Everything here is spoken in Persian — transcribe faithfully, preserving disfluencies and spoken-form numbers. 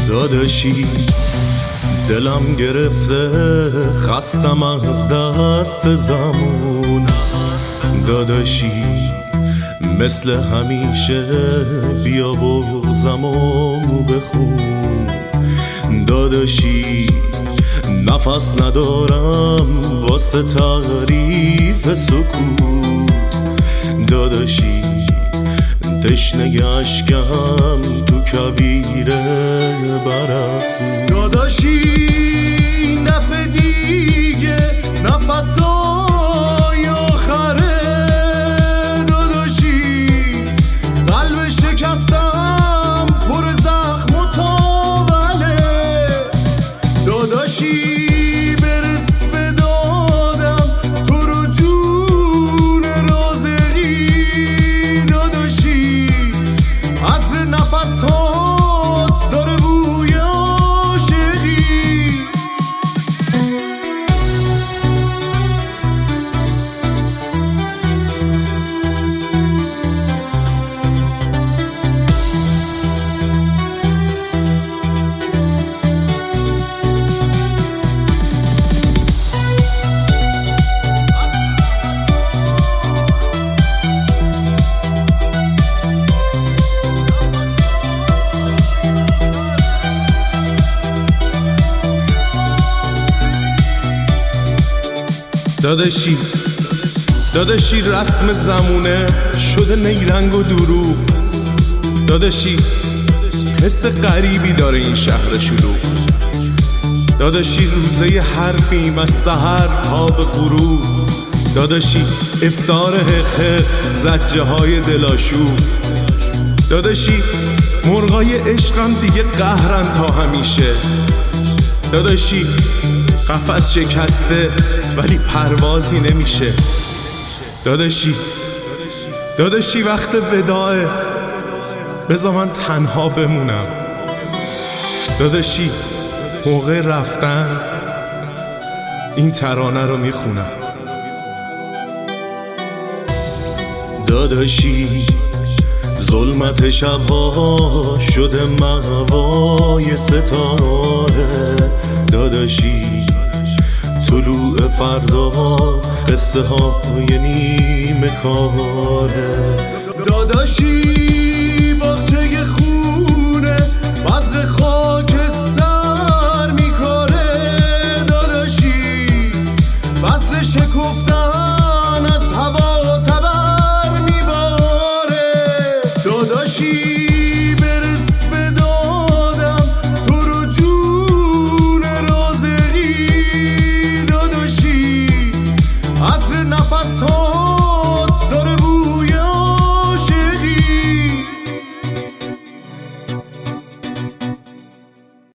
داداشی دلم گرفته خستم از دست زمان. داداشی مثل همیشه بیا بغضمو بخون. داداشی نفس ندارم واسه تعریف سکوت. داداشی تشنه اشکم تو کویر برق. داداشی این دفعه دیگه نفسای آخره. داداشی قلب شکستم پر زخم و تاوله. داداشی برس به دادم تو رو جون رازقی. داداشی عطر نفس هات داره بوی عاشقی. داداشی داداشی رسم زمونه شده نیرنگ و دروغ. داداشی حس غریبی داره این شهر شلوغ. داداشی روزه حرفیم از سحر تا به غروب. داداشی افطار حقه زجه های دلاشوب. داداشی مرغای عشقم دیگه قهرن تا همیشه. داداشی قفس شکسته ولی پروازی نمیشه. داداشی داداشی وقت وداعه بذار من تنها بمونم. داداشی موقع رفتن این ترانه رو میخونم. داداشی ظلمت شبها شده مأوای ستاره. داداشی طلوع فردا قصه های نیمه کاره. داداشی باغچه خونه بذر خاک سر میکاره. داداشی فصل شکفتن از هوا